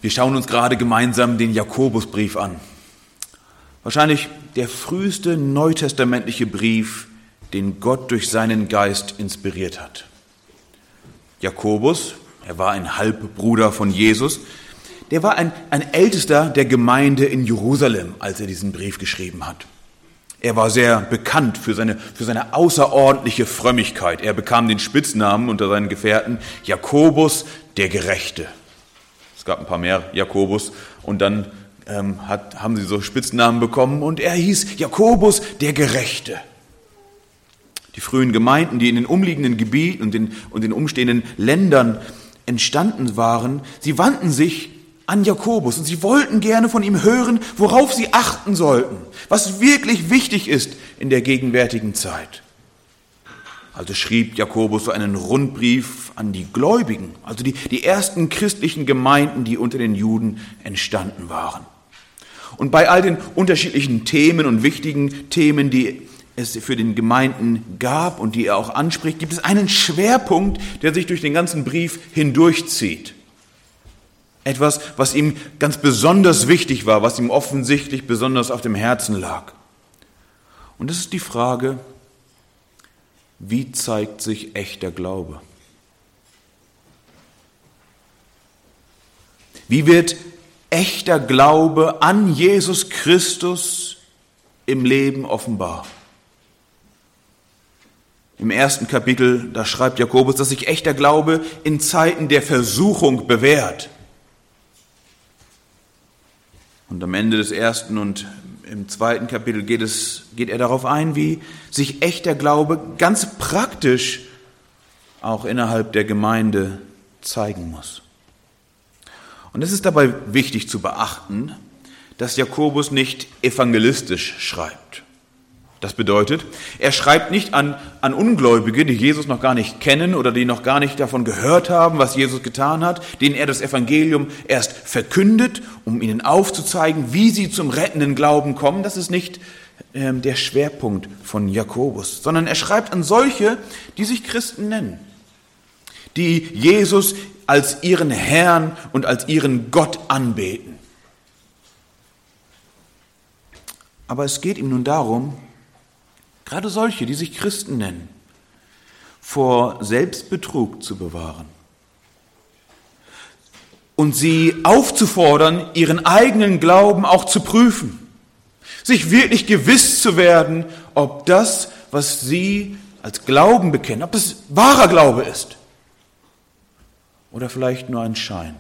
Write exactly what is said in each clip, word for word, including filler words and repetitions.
Wir schauen uns gerade gemeinsam den Jakobusbrief an. Wahrscheinlich der früheste neutestamentliche Brief, den Gott durch seinen Geist inspiriert hat. Jakobus, er war ein Halbbruder von Jesus, der war ein, ein Ältester der Gemeinde in Jerusalem, als er diesen Brief geschrieben hat. Er war sehr bekannt für seine, für seine außerordentliche Frömmigkeit. Er bekam den Spitznamen unter seinen Gefährten Jakobus der Gerechte. Es gab ein paar mehr Jakobus und dann ähm, hat, haben sie so Spitznamen bekommen und er hieß Jakobus der Gerechte. Die frühen Gemeinden, die in den umliegenden Gebieten und den, und den umstehenden Ländern entstanden waren, sie wandten sich an Jakobus und sie wollten gerne von ihm hören, worauf sie achten sollten, was wirklich wichtig ist in der gegenwärtigen Zeit. Also schrieb Jakobus so einen Rundbrief an die Gläubigen, also die, die ersten christlichen Gemeinden, die unter den Juden entstanden waren. Und bei all den unterschiedlichen Themen und wichtigen Themen, die es für den Gemeinden gab und die er auch anspricht, gibt es einen Schwerpunkt, der sich durch den ganzen Brief hindurchzieht. Etwas, was ihm ganz besonders wichtig war, was ihm offensichtlich besonders auf dem Herzen lag. Und das ist die Frage, wie zeigt sich echter Glaube? Wie wird echter Glaube an Jesus Christus im Leben offenbar? Im ersten Kapitel, da schreibt Jakobus, dass sich echter Glaube in Zeiten der Versuchung bewährt. Und am Ende des ersten und im zweiten Kapitel geht es, geht er darauf ein, wie sich echter Glaube ganz praktisch auch innerhalb der Gemeinde zeigen muss. Und es ist dabei wichtig zu beachten, dass Jakobus nicht evangelistisch schreibt. Das bedeutet, er schreibt nicht an, an Ungläubige, die Jesus noch gar nicht kennen oder die noch gar nicht davon gehört haben, was Jesus getan hat, denen er das Evangelium erst verkündet, um ihnen aufzuzeigen, wie sie zum rettenden Glauben kommen. Das ist nicht äh, der Schwerpunkt von Jakobus, sondern er schreibt an solche, die sich Christen nennen, die Jesus als ihren Herrn und als ihren Gott anbeten. Aber es geht ihm nun darum, gerade solche, die sich Christen nennen, vor Selbstbetrug zu bewahren und sie aufzufordern, ihren eigenen Glauben auch zu prüfen, sich wirklich gewiss zu werden, ob das, was sie als Glauben bekennen, ob das wahrer Glaube ist oder vielleicht nur ein Schein.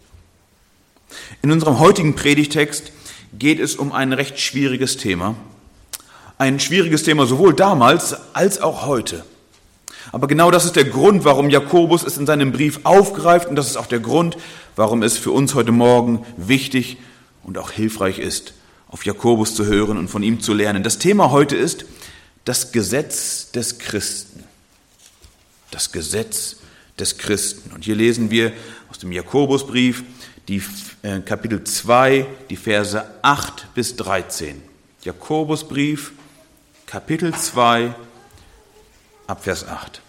In unserem heutigen Predigtext geht es um ein recht schwieriges Thema. Ein schwieriges Thema sowohl damals als auch heute. Aber genau das ist der Grund, warum Jakobus es in seinem Brief aufgreift und das ist auch der Grund, warum es für uns heute Morgen wichtig und auch hilfreich ist, auf Jakobus zu hören und von ihm zu lernen. Das Thema heute ist das Gesetz des Christen. Das Gesetz des Christen. Und hier lesen wir aus dem Jakobusbrief die äh, Kapitel zwei, die Verse acht bis dreizehn. Jakobusbrief, Kapitel zwei, ab Vers acht.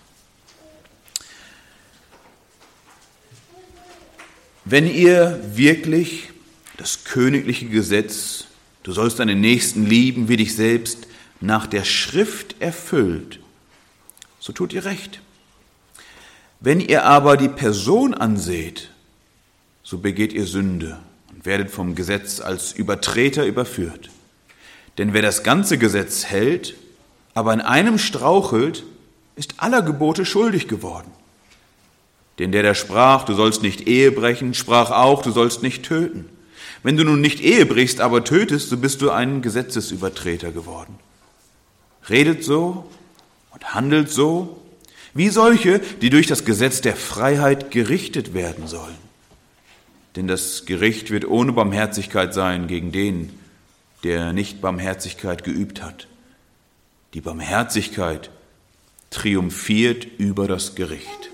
Wenn ihr wirklich das königliche Gesetz, du sollst deinen Nächsten lieben wie dich selbst, nach der Schrift erfüllt, so tut ihr recht. Wenn ihr aber die Person anseht, so begeht ihr Sünde und werdet vom Gesetz als Übertreter überführt. Denn wer das ganze Gesetz hält, aber in einem strauchelt, ist aller Gebote schuldig geworden. Denn der, der sprach, du sollst nicht Ehe brechen, sprach auch, du sollst nicht töten. Wenn du nun nicht Ehe brichst, aber tötest, so bist du ein Gesetzesübertreter geworden. Redet so und handelt so, wie solche, die durch das Gesetz der Freiheit gerichtet werden sollen. Denn das Gericht wird ohne Barmherzigkeit sein gegen den, der nicht Barmherzigkeit geübt hat. Die Barmherzigkeit triumphiert über das Gericht.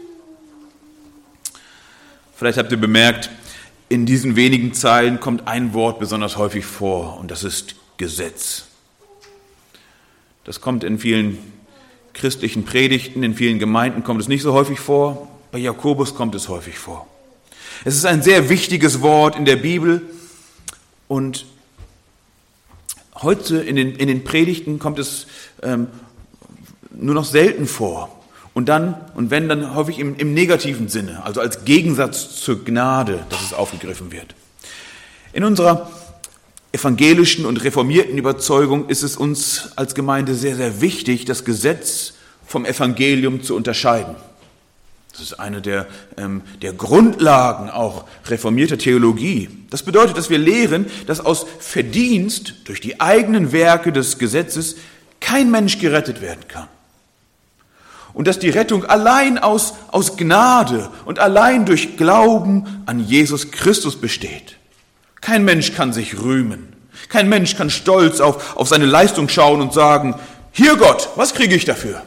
Vielleicht habt ihr bemerkt, in diesen wenigen Zeilen kommt ein Wort besonders häufig vor und das ist Gesetz. Das kommt in vielen christlichen Predigten, in vielen Gemeinden kommt es nicht so häufig vor, bei Jakobus kommt es häufig vor. Es ist ein sehr wichtiges Wort in der Bibel und heute in den, in den Predigten kommt es ähm, nur noch selten vor. Und dann, und wenn, dann häufig im, im negativen Sinne, also als Gegensatz zur Gnade, dass es aufgegriffen wird. In unserer evangelischen und reformierten Überzeugung ist es uns als Gemeinde sehr, sehr wichtig, das Gesetz vom Evangelium zu unterscheiden. Das ist eine der, ähm, der Grundlagen auch reformierter Theologie. Das bedeutet, dass wir lehren, dass aus Verdienst durch die eigenen Werke des Gesetzes kein Mensch gerettet werden kann. Und dass die Rettung allein aus, aus Gnade und allein durch Glauben an Jesus Christus besteht. Kein Mensch kann sich rühmen. Kein Mensch kann stolz auf, auf seine Leistung schauen und sagen, hier Gott, was kriege ich dafür?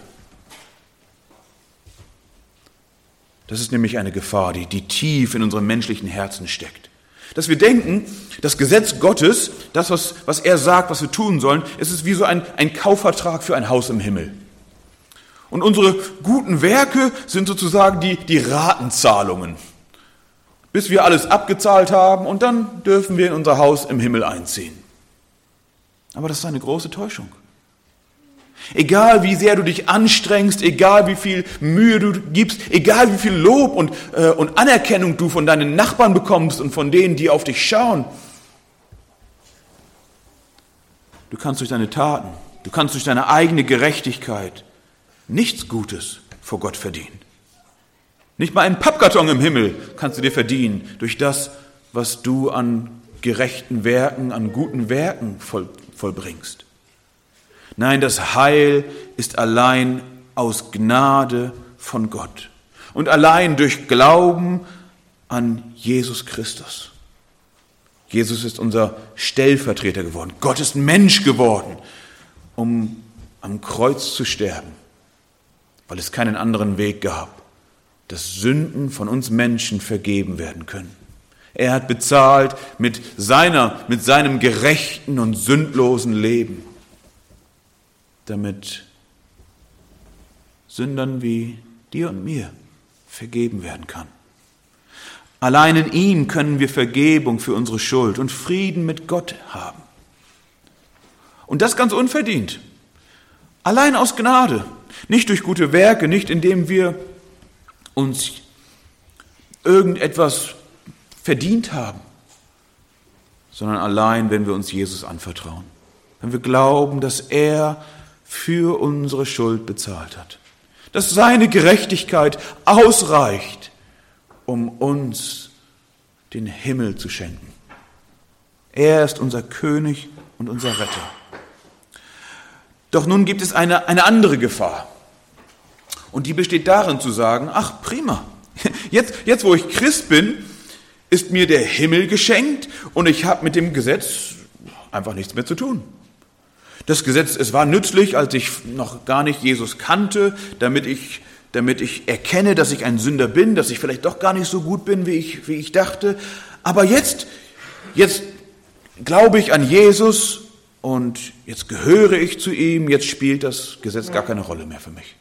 Das ist nämlich eine Gefahr, die, die tief in unserem menschlichen Herzen steckt. Dass wir denken, das Gesetz Gottes, das, was, was er sagt, was wir tun sollen, es ist wie so ein, ein Kaufvertrag für ein Haus im Himmel. Und unsere guten Werke sind sozusagen die, die Ratenzahlungen, bis wir alles abgezahlt haben und dann dürfen wir in unser Haus im Himmel einziehen. Aber das ist eine große Täuschung. Egal wie sehr du dich anstrengst, egal wie viel Mühe du gibst, egal wie viel Lob und, äh, und Anerkennung du von deinen Nachbarn bekommst und von denen, die auf dich schauen, du kannst durch deine Taten, du kannst durch deine eigene Gerechtigkeit nichts Gutes vor Gott verdienen. Nicht mal einen Pappkarton im Himmel kannst du dir verdienen durch das, was du an gerechten Werken, an guten Werken voll, vollbringst. Nein, das Heil ist allein aus Gnade von Gott und allein durch Glauben an Jesus Christus. Jesus ist unser Stellvertreter geworden. Gott ist Mensch geworden, um am Kreuz zu sterben, weil es keinen anderen Weg gab, dass Sünden von uns Menschen vergeben werden können. Er hat bezahlt mit seiner, mit seinem gerechten und sündlosen Leben, damit Sündern wie dir und mir vergeben werden kann. Allein in ihm können wir Vergebung für unsere Schuld und Frieden mit Gott haben. Und das ganz unverdient. Allein aus Gnade. Nicht durch gute Werke, nicht indem wir uns irgendetwas verdient haben, sondern allein, wenn wir uns Jesus anvertrauen. Wenn wir glauben, dass er für unsere Schuld bezahlt hat. Dass seine Gerechtigkeit ausreicht, um uns den Himmel zu schenken. Er ist unser König und unser Retter. Doch nun gibt es eine, eine andere Gefahr. Und die besteht darin zu sagen, ach prima, jetzt, jetzt wo ich Christ bin, ist mir der Himmel geschenkt und ich habe mit dem Gesetz einfach nichts mehr zu tun. Das Gesetz, es war nützlich, als ich noch gar nicht Jesus kannte, damit ich, damit ich erkenne, dass ich ein Sünder bin, dass ich vielleicht doch gar nicht so gut bin, wie ich, wie ich dachte. Aber jetzt, jetzt glaube ich an Jesus und jetzt gehöre ich zu ihm, jetzt spielt das Gesetz gar keine Rolle mehr für mich.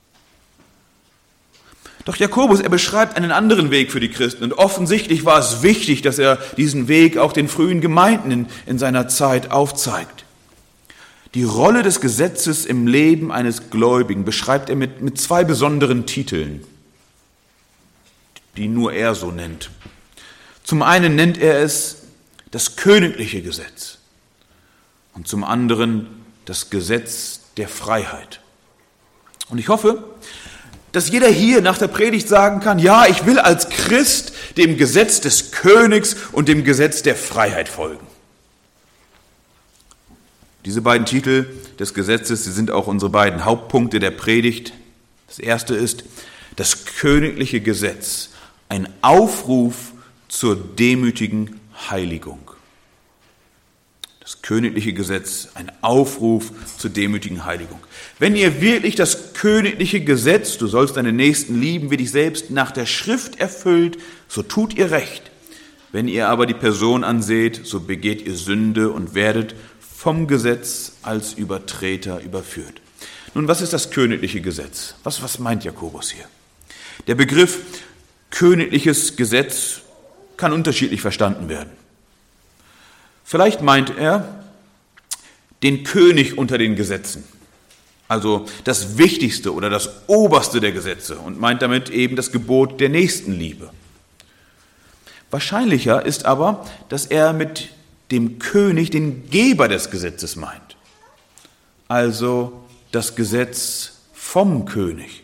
Doch Jakobus, er beschreibt einen anderen Weg für die Christen und offensichtlich war es wichtig, dass er diesen Weg auch den frühen Gemeinden in, in seiner Zeit aufzeigt. Die Rolle des Gesetzes im Leben eines Gläubigen beschreibt er mit, mit zwei besonderen Titeln, die nur er so nennt. Zum einen nennt er es das königliche Gesetz und zum anderen das Gesetz der Freiheit. Und ich hoffe, dass jeder hier nach der Predigt sagen kann, ja, ich will als Christ dem Gesetz des Königs und dem Gesetz der Freiheit folgen. Diese beiden Titel des Gesetzes, sie sind auch unsere beiden Hauptpunkte der Predigt. Das erste ist das königliche Gesetz, ein Aufruf zur demütigen Heiligung. Das königliche Gesetz, ein Aufruf zur demütigen Heiligung. Wenn ihr wirklich das königliche Gesetz, du sollst deinen Nächsten lieben wie dich selbst, nach der Schrift erfüllt, so tut ihr recht. Wenn ihr aber die Person anseht, so begeht ihr Sünde und werdet vom Gesetz als Übertreter überführt. Nun, was ist das königliche Gesetz? Was, was meint Jakobus hier? Der Begriff königliches Gesetz kann unterschiedlich verstanden werden. Vielleicht meint er den König unter den Gesetzen, also das Wichtigste oder das Oberste der Gesetze, und meint damit eben das Gebot der Nächstenliebe. Wahrscheinlicher ist aber, dass er mit dem König den Geber des Gesetzes meint, also das Gesetz vom König.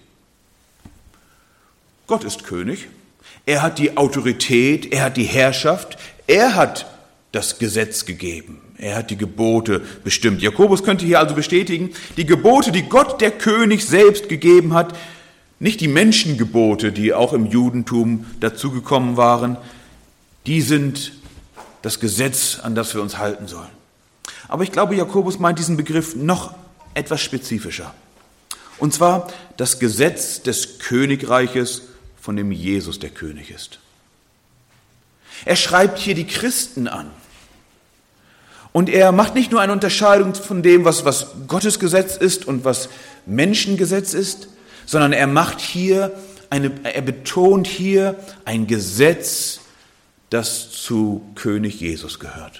Gott ist König, er hat die Autorität, er hat die Herrschaft, er hat das Gesetz gegeben, er hat die Gebote bestimmt. Jakobus könnte hier also bestätigen, die Gebote, die Gott, der König, selbst gegeben hat, nicht die Menschengebote, die auch im Judentum dazugekommen waren, die sind das Gesetz, an das wir uns halten sollen. Aber ich glaube, Jakobus meint diesen Begriff noch etwas spezifischer. Und zwar das Gesetz des Königreiches, von dem Jesus der König ist. Er schreibt hier die Christen an. Und er macht nicht nur eine Unterscheidung von dem, was, was Gottes Gesetz ist und was Menschengesetz ist, sondern er macht hier eine, er betont hier ein Gesetz, das zu König Jesus gehört.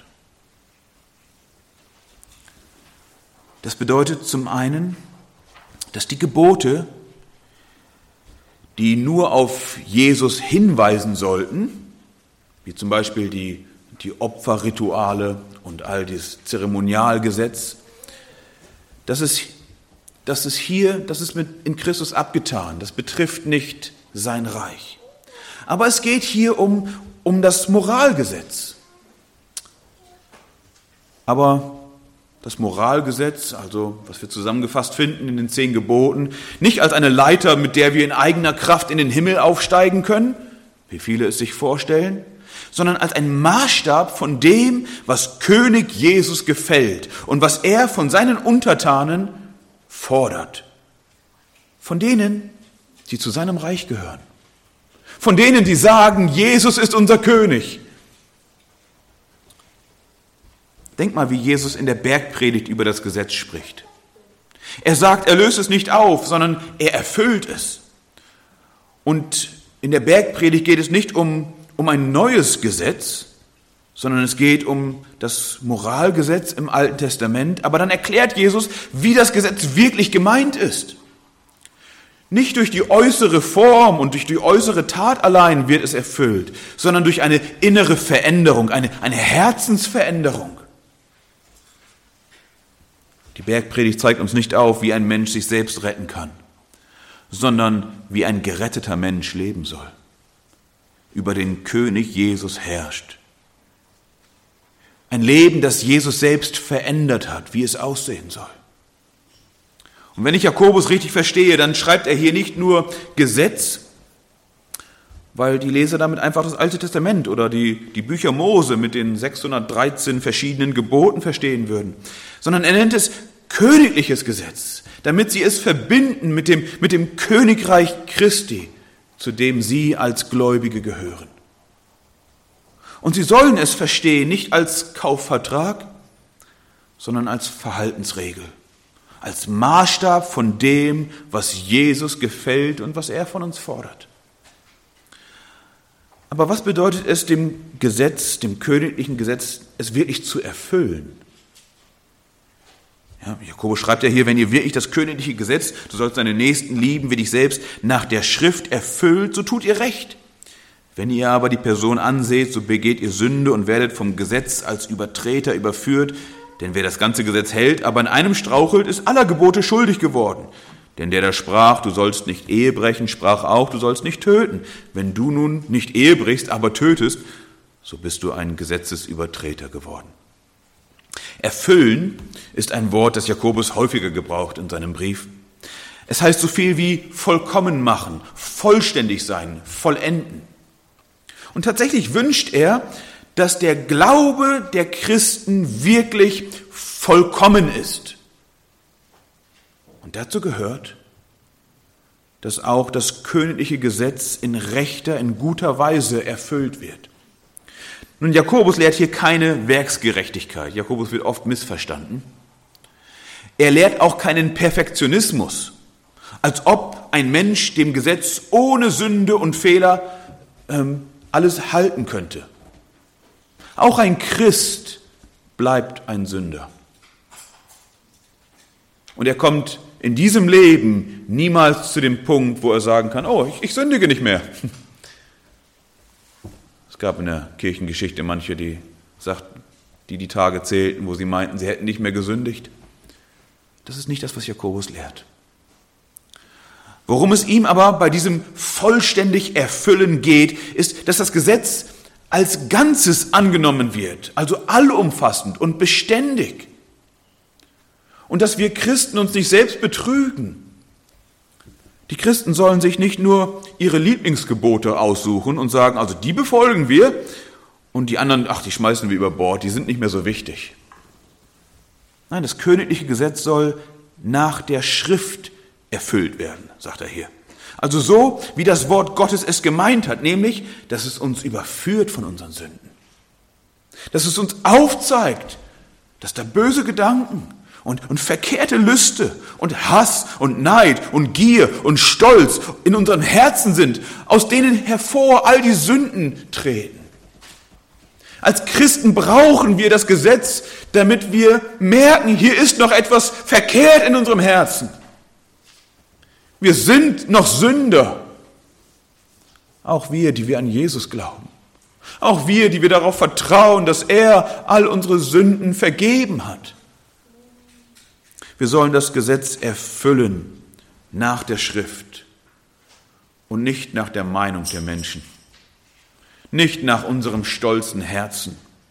Das bedeutet zum einen, dass die Gebote, die nur auf Jesus hinweisen sollten, wie zum Beispiel die, die Opferrituale und all dieses Zeremonialgesetz, das ist, das ist hier, das ist mit in Christus abgetan, das betrifft nicht sein Reich. Aber es geht hier um, um das Moralgesetz. Aber das Moralgesetz, also was wir zusammengefasst finden in den zehn Geboten, nicht als eine Leiter, mit der wir in eigener Kraft in den Himmel aufsteigen können, wie viele es sich vorstellen, sondern als ein Maßstab von dem, was König Jesus gefällt und was er von seinen Untertanen fordert. Von denen, die zu seinem Reich gehören. Von denen, die sagen, Jesus ist unser König. Denk mal, wie Jesus in der Bergpredigt über das Gesetz spricht. Er sagt, er löst es nicht auf, sondern er erfüllt es. Und in der Bergpredigt geht es nicht um, um ein neues Gesetz, sondern es geht um das Moralgesetz im Alten Testament. Aber dann erklärt Jesus, wie das Gesetz wirklich gemeint ist. Nicht durch die äußere Form und durch die äußere Tat allein wird es erfüllt, sondern durch eine innere Veränderung, eine, eine Herzensveränderung. Die Bergpredigt zeigt uns nicht auf, wie ein Mensch sich selbst retten kann, sondern wie ein geretteter Mensch leben soll. Über den König Jesus herrscht. Ein Leben, das Jesus selbst verändert hat, wie es aussehen soll. Und wenn ich Jakobus richtig verstehe, dann schreibt er hier nicht nur Gesetz, weil die Leser damit einfach das Alte Testament oder die, die Bücher Mose mit den sechshundertdreizehn verschiedenen Geboten verstehen würden, sondern er nennt es königliches Gesetz, damit sie es verbinden mit dem, mit dem Königreich Christi, zu dem sie als Gläubige gehören. Und sie sollen es verstehen, nicht als Kaufvertrag, sondern als Verhaltensregel, als Maßstab von dem, was Jesus gefällt und was er von uns fordert. Aber was bedeutet es, dem Gesetz, dem königlichen Gesetz, es wirklich zu erfüllen? Ja, Jakobus schreibt ja hier, wenn ihr wirklich das königliche Gesetz, du sollst deine Nächsten lieben wie dich selbst, nach der Schrift erfüllt, so tut ihr recht. Wenn ihr aber die Person anseht, so begeht ihr Sünde und werdet vom Gesetz als Übertreter überführt. Denn wer das ganze Gesetz hält, aber in einem strauchelt, ist aller Gebote schuldig geworden. Denn der da sprach, du sollst nicht Ehe brechen, sprach auch, du sollst nicht töten. Wenn du nun nicht Ehe brichst, aber tötest, so bist du ein Gesetzesübertreter geworden. Erfüllen ist ein Wort, das Jakobus häufiger gebraucht in seinem Brief. Es heißt so viel wie vollkommen machen, vollständig sein, vollenden. Und tatsächlich wünscht er, dass der Glaube der Christen wirklich vollkommen ist. Und dazu gehört, dass auch das königliche Gesetz in rechter, in guter Weise erfüllt wird. Nun, Jakobus lehrt hier keine Werksgerechtigkeit. Jakobus wird oft missverstanden. Er lehrt auch keinen Perfektionismus, als ob ein Mensch dem Gesetz ohne Sünde und Fehler ähm, alles halten könnte. Auch ein Christ bleibt ein Sünder. Und er kommt in diesem Leben niemals zu dem Punkt, wo er sagen kann, oh, ich, ich sündige nicht mehr. Es gab in der Kirchengeschichte manche, die sagten, die die Tage zählten, wo sie meinten, sie hätten nicht mehr gesündigt. Das ist nicht das, was Jakobus lehrt. Worum es ihm aber bei diesem vollständig Erfüllen geht, ist, dass das Gesetz als Ganzes angenommen wird, also allumfassend und beständig. Und dass wir Christen uns nicht selbst betrügen. Die Christen sollen sich nicht nur ihre Lieblingsgebote aussuchen und sagen, also die befolgen wir und die anderen, ach, die schmeißen wir über Bord, die sind nicht mehr so wichtig. Nein, das königliche Gesetz soll nach der Schrift erfüllt werden, sagt er hier. Also so, wie das Wort Gottes es gemeint hat, nämlich, dass es uns überführt von unseren Sünden. Dass es uns aufzeigt, dass da böse Gedanken und, und verkehrte Lüste und Hass und Neid und Gier und Stolz in unseren Herzen sind, aus denen hervor all die Sünden treten. Als Christen brauchen wir das Gesetz, damit wir merken, hier ist noch etwas verkehrt in unserem Herzen. Wir sind noch Sünder. Auch wir, die wir an Jesus glauben. Auch wir, die wir darauf vertrauen, dass er all unsere Sünden vergeben hat. Wir sollen das Gesetz erfüllen nach der Schrift und nicht nach der Meinung der Menschen. Nicht nach unserem stolzen Herzen.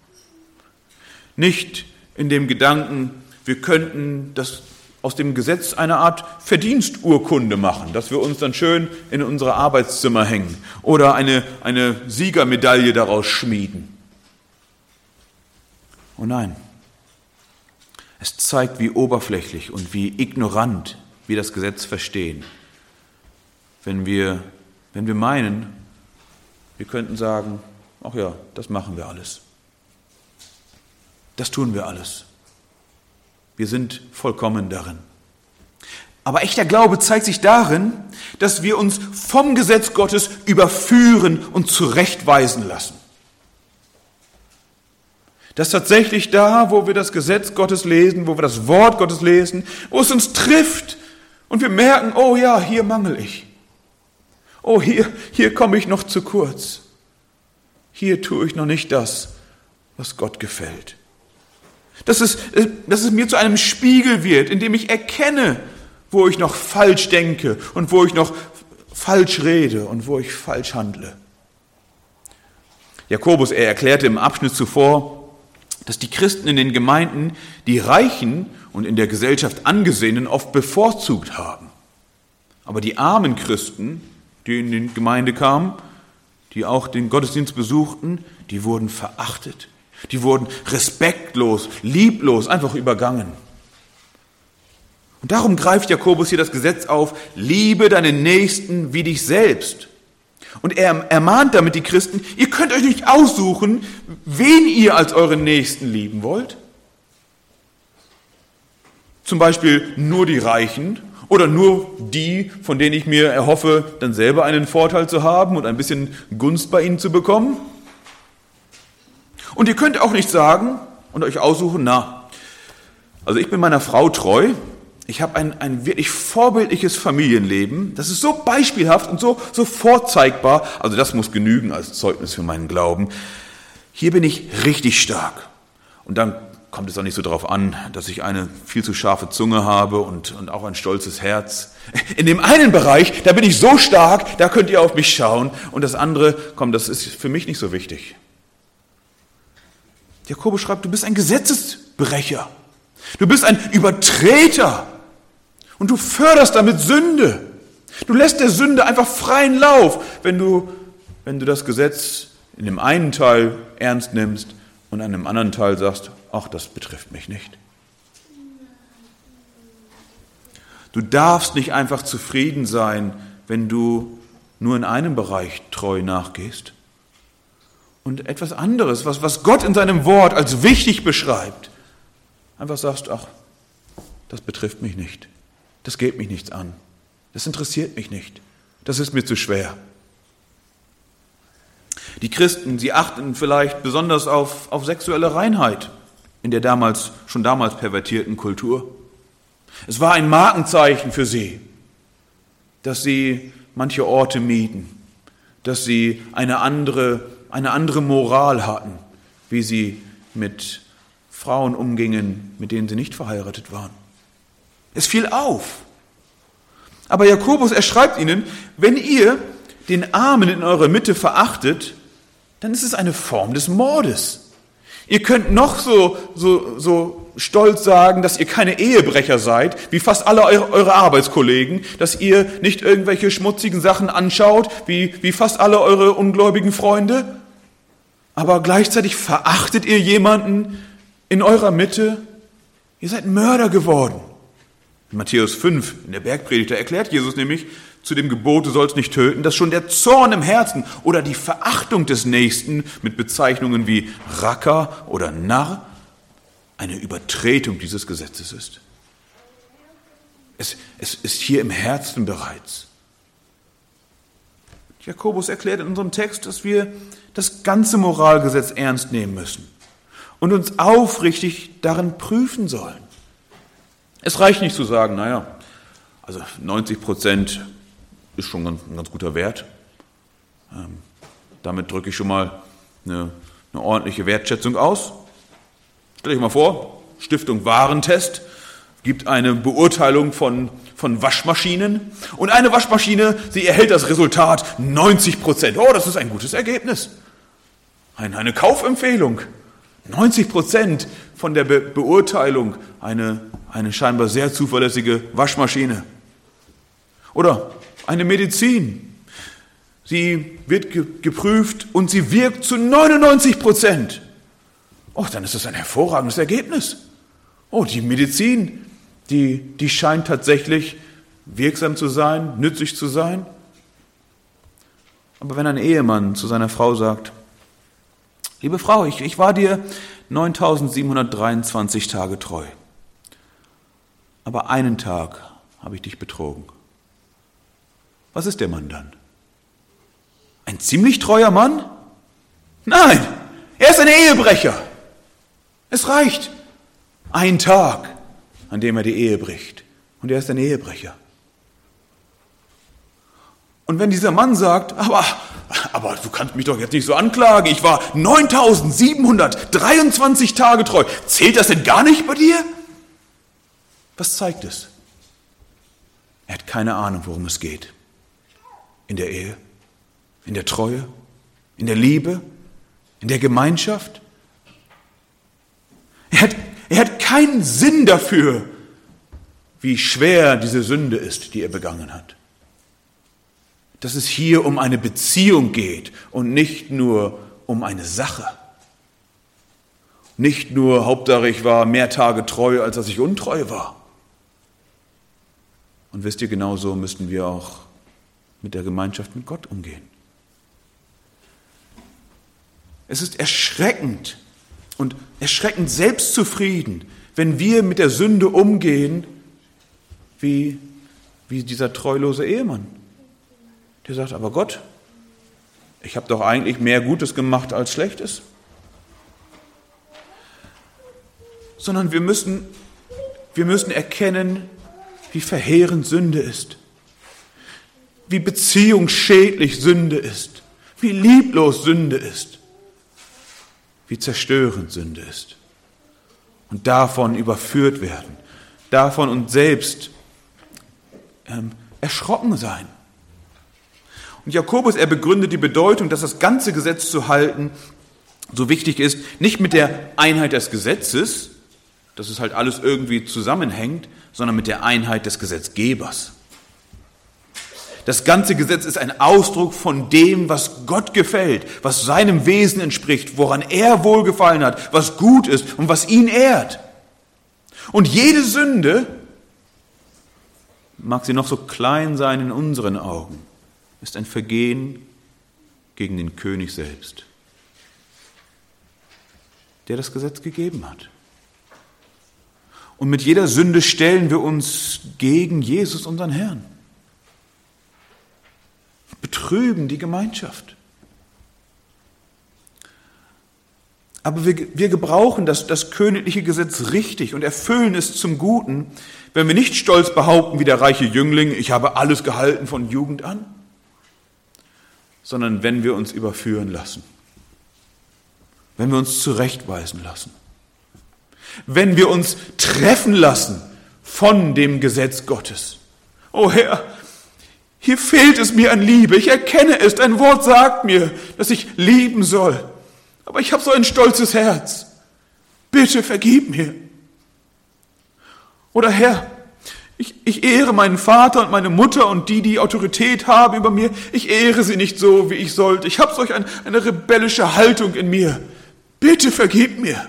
Nicht in dem Gedanken, wir könnten das aus dem Gesetz eine Art Verdiensturkunde machen, dass wir uns dann schön in unsere Arbeitszimmer hängen oder eine, eine Siegermedaille daraus schmieden. Oh nein, es zeigt, wie oberflächlich und wie ignorant wir das Gesetz verstehen, wenn wir, wenn wir meinen, wir könnten sagen, ach ja, das machen wir alles. Das tun wir alles. Wir sind vollkommen darin. Aber echter Glaube zeigt sich darin, dass wir uns vom Gesetz Gottes überführen und zurechtweisen lassen. Dass tatsächlich da, wo wir das Gesetz Gottes lesen, wo wir das Wort Gottes lesen, wo es uns trifft und wir merken, oh ja, hier mangel ich. Oh, hier, hier komme ich noch zu kurz. Hier tue ich noch nicht das, was Gott gefällt. Dass es, dass es mir zu einem Spiegel wird, in dem ich erkenne, wo ich noch falsch denke und wo ich noch falsch rede und wo ich falsch handle. Jakobus, er erklärte im Abschnitt zuvor, dass die Christen in den Gemeinden die Reichen und in der Gesellschaft Angesehenen oft bevorzugt haben. Aber die armen Christen, die in die Gemeinde kamen, die auch den Gottesdienst besuchten, die wurden verachtet. Die wurden respektlos, lieblos, einfach übergangen. Und darum greift Jakobus hier das Gesetz auf, liebe deinen Nächsten wie dich selbst. Und er ermahnt damit die Christen, ihr könnt euch nicht aussuchen, wen ihr als euren Nächsten lieben wollt. Zum Beispiel nur die Reichen oder nur die, von denen ich mir erhoffe, dann selber einen Vorteil zu haben und ein bisschen Gunst bei ihnen zu bekommen. Und ihr könnt auch nicht sagen und euch aussuchen, na, also ich bin meiner Frau treu, ich habe ein, ein wirklich vorbildliches Familienleben, das ist so beispielhaft und so, so vorzeigbar, also das muss genügen als Zeugnis für meinen Glauben. Hier bin ich richtig stark. Und dann kommt es auch nicht so darauf an, dass ich eine viel zu scharfe Zunge habe und, und auch ein stolzes Herz. In dem einen Bereich, da bin ich so stark, da könnt ihr auf mich schauen. Und das andere, komm, das ist für mich nicht so wichtig. Jakobus schreibt, du bist ein Gesetzesbrecher. Du bist ein Übertreter. Und du förderst damit Sünde. Du lässt der Sünde einfach freien Lauf, wenn du, wenn du das Gesetz in dem einen Teil ernst nimmst und an dem anderen Teil sagst, ach, das betrifft mich nicht. Du darfst nicht einfach zufrieden sein, wenn du nur in einem Bereich treu nachgehst. Und etwas anderes, was, was Gott in seinem Wort als wichtig beschreibt, einfach sagst, ach, das betrifft mich nicht. Das geht mich nichts an. Das interessiert mich nicht. Das ist mir zu schwer. Die Christen, sie achten vielleicht besonders auf, auf sexuelle Reinheit in der damals, schon damals pervertierten Kultur. Es war ein Markenzeichen für sie, dass sie manche Orte mieden, dass sie eine andere, eine andere Moral hatten, wie sie mit Frauen umgingen, mit denen sie nicht verheiratet waren. Es fiel auf. Aber Jakobus, er schreibt ihnen, wenn ihr den Armen in eurer Mitte verachtet, dann ist es eine Form des Mordes. Ihr könnt noch so, so, so stolz sagen, dass ihr keine Ehebrecher seid, wie fast alle eure, eure Arbeitskollegen, dass ihr nicht irgendwelche schmutzigen Sachen anschaut, wie, wie fast alle eure ungläubigen Freunde. Aber gleichzeitig verachtet ihr jemanden in eurer Mitte. Ihr seid Mörder geworden. In Matthäus fünf, in der Bergpredigt, da erklärt Jesus nämlich zu dem Gebot, du sollst nicht töten, dass schon der Zorn im Herzen oder die Verachtung des Nächsten mit Bezeichnungen wie Racker oder Narr eine Übertretung dieses Gesetzes ist. Es, es ist hier im Herzen bereits. Jakobus erklärt in unserem Text, dass wir das ganze Moralgesetz ernst nehmen müssen und uns aufrichtig darin prüfen sollen. Es reicht nicht zu sagen, naja, also neunzig Prozent ist schon ein ganz guter Wert. Ähm, damit drücke ich schon mal eine, eine ordentliche Wertschätzung aus. Stell dich mal vor, Stiftung Warentest gibt eine Beurteilung von, von Waschmaschinen und eine Waschmaschine, sie erhält das Resultat neunzig Prozent. Oh, das ist ein gutes Ergebnis. Eine, eine Kaufempfehlung. neunzig Prozent von der Be- Beurteilung eine, eine scheinbar sehr zuverlässige Waschmaschine. Oder eine Medizin. Sie wird ge- geprüft und sie wirkt zu neunundneunzig Prozent. Oh, dann ist das ein hervorragendes Ergebnis. Oh, die Medizin, die, die scheint tatsächlich wirksam zu sein, nützlich zu sein. Aber wenn ein Ehemann zu seiner Frau sagt, liebe Frau, ich, ich war dir neuntausendsiebenhundertdreiundzwanzig Tage treu, aber einen Tag habe ich dich betrogen. Was ist der Mann dann? Ein ziemlich treuer Mann? Nein, er ist ein Ehebrecher. Es reicht. Ein Tag, an dem er die Ehe bricht. Und er ist ein Ehebrecher. Und wenn dieser Mann sagt, aber, aber du kannst mich doch jetzt nicht so anklagen, ich war neuntausendsiebenhundertdreiundzwanzig Tage treu, zählt das denn gar nicht bei dir? Was zeigt es? Er hat keine Ahnung, worum es geht. In der Ehe, in der Treue, in der Liebe, in der Gemeinschaft. Er hat, er hat keinen Sinn dafür, wie schwer diese Sünde ist, die er begangen hat. Dass es hier um eine Beziehung geht und nicht nur um eine Sache. Nicht nur, Hauptsache ich war mehr Tage treu, als dass ich untreu war. Und wisst ihr, genauso müssten wir auch mit der Gemeinschaft mit Gott umgehen. Es ist erschreckend und erschreckend selbstzufrieden, wenn wir mit der Sünde umgehen, wie, wie dieser treulose Ehemann. Der sagt, aber Gott, ich habe doch eigentlich mehr Gutes gemacht als Schlechtes. Sondern wir müssen, wir müssen erkennen, wie verheerend Sünde ist. Wie beziehungsschädlich Sünde ist. Wie lieblos Sünde ist. Wie zerstörend Sünde ist. Und davon überführt werden. Davon uns selbst ähm, erschrocken sein. Und Jakobus, er begründet die Bedeutung, dass das ganze Gesetz zu halten so wichtig ist, nicht mit der Einheit des Gesetzes, dass es halt alles irgendwie zusammenhängt, sondern mit der Einheit des Gesetzgebers. Das ganze Gesetz ist ein Ausdruck von dem, was Gott gefällt, was seinem Wesen entspricht, woran er wohlgefallen hat, was gut ist und was ihn ehrt. Und jede Sünde, mag sie noch so klein sein in unseren Augen, ist ein Vergehen gegen den König selbst, der das Gesetz gegeben hat. Und mit jeder Sünde stellen wir uns gegen Jesus, unseren Herrn. Betrüben die Gemeinschaft. Aber wir, wir gebrauchen das, das königliche Gesetz richtig und erfüllen es zum Guten, wenn wir nicht stolz behaupten wie der reiche Jüngling, ich habe alles gehalten von Jugend an, sondern wenn wir uns überführen lassen, wenn wir uns zurechtweisen lassen, wenn wir uns treffen lassen von dem Gesetz Gottes. Oh Herr, hier fehlt es mir an Liebe. Ich erkenne es. Dein Wort sagt mir, dass ich lieben soll. Aber ich habe so ein stolzes Herz. Bitte vergib mir. Oder Herr, ich, ich ehre meinen Vater und meine Mutter und die, die Autorität haben über mir. Ich ehre sie nicht so, wie ich sollte. Ich habe solch ein, eine rebellische Haltung in mir. Bitte vergib mir.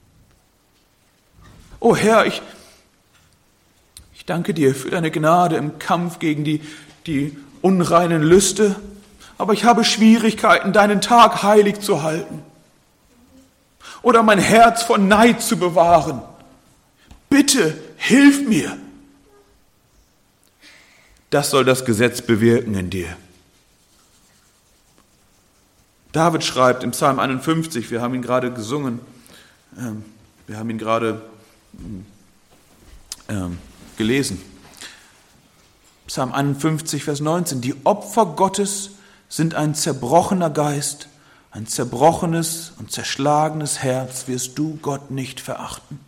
Oh Herr, ich, ich danke dir für deine Gnade im Kampf gegen die, die unreinen Lüste, aber ich habe Schwierigkeiten, deinen Tag heilig zu halten oder mein Herz von Neid zu bewahren. Bitte, hilf mir. Das soll das Gesetz bewirken in dir. David schreibt im Psalm einundfünfzig, wir haben ihn gerade gesungen, ähm, wir haben ihn gerade ähm, gelesen. Psalm einundfünfzig, Vers neunzehn. Die Opfer Gottes sind ein zerbrochener Geist, ein zerbrochenes und zerschlagenes Herz wirst du, Gott, nicht verachten.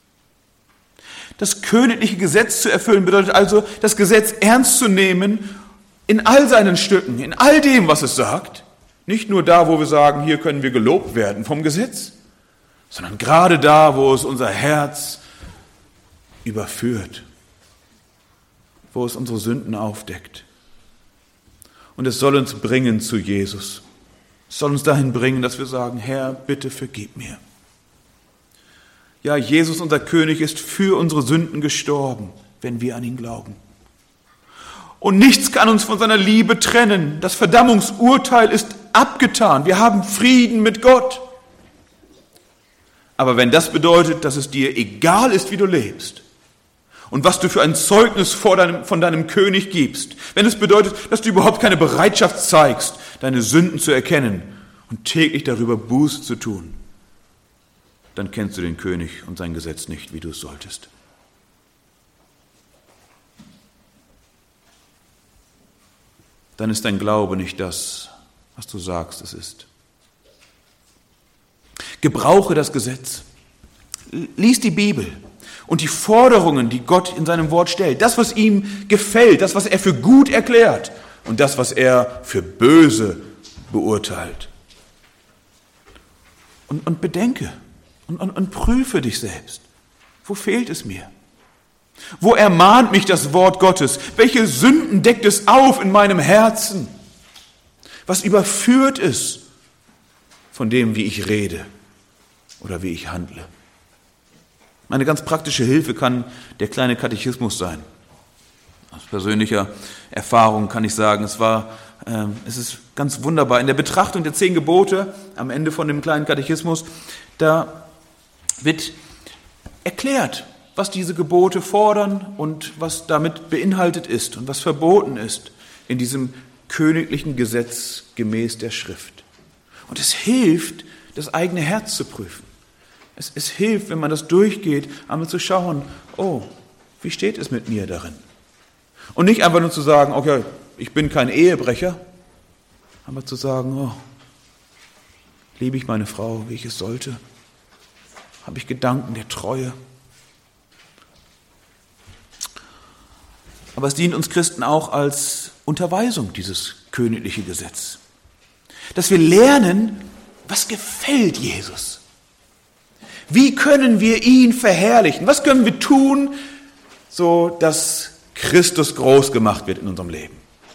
Das königliche Gesetz zu erfüllen bedeutet also, das Gesetz ernst zu nehmen in all seinen Stücken, in all dem, was es sagt. Nicht nur da, wo wir sagen, hier können wir gelobt werden vom Gesetz, sondern gerade da, wo es unser Herz überführt, wo es unsere Sünden aufdeckt. Und es soll uns bringen zu Jesus. Es soll uns dahin bringen, dass wir sagen, Herr, bitte vergib mir. Ja, Jesus, unser König, ist für unsere Sünden gestorben, wenn wir an ihn glauben. Und nichts kann uns von seiner Liebe trennen. Das Verdammungsurteil ist abgetan. Wir haben Frieden mit Gott. Aber wenn das bedeutet, dass es dir egal ist, wie du lebst und was du für ein Zeugnis vor deinem, von deinem König gibst, wenn es bedeutet, dass du überhaupt keine Bereitschaft zeigst, deine Sünden zu erkennen und täglich darüber Buße zu tun, dann kennst du den König und sein Gesetz nicht, wie du es solltest. Dann ist dein Glaube nicht das, was du sagst, es ist. Gebrauche das Gesetz. Lies die Bibel und die Forderungen, die Gott in seinem Wort stellt. Das, was ihm gefällt, das, was er für gut erklärt und das, was er für böse beurteilt. Und, und bedenke und, und, und prüfe dich selbst. Wo fehlt es mir? Wo ermahnt mich das Wort Gottes? Welche Sünden deckt es auf in meinem Herzen? Was überführt es von dem, wie ich rede oder wie ich handle? Eine ganz praktische Hilfe kann der kleine Katechismus sein. Aus persönlicher Erfahrung kann ich sagen, es war, äh, es ist ganz wunderbar. In der Betrachtung der zehn Gebote, am Ende von dem kleinen Katechismus, da wird erklärt, was diese Gebote fordern und was damit beinhaltet ist und was verboten ist in diesem königlichen Gesetz gemäß der Schrift. Und es hilft, das eigene Herz zu prüfen. Es, es hilft, wenn man das durchgeht, einmal zu schauen, oh, wie steht es mit mir darin? Und nicht einfach nur zu sagen, okay, ich bin kein Ehebrecher, aber zu sagen, oh, liebe ich meine Frau, wie ich es sollte? Habe ich Gedanken der Treue? Aber es dient uns Christen auch als Unterweisung, dieses königliche Gesetz. Dass wir lernen, was gefällt Jesus? Wie können wir ihn verherrlichen? Was können wir tun, so dass Christus groß gemacht wird in unserem Leben?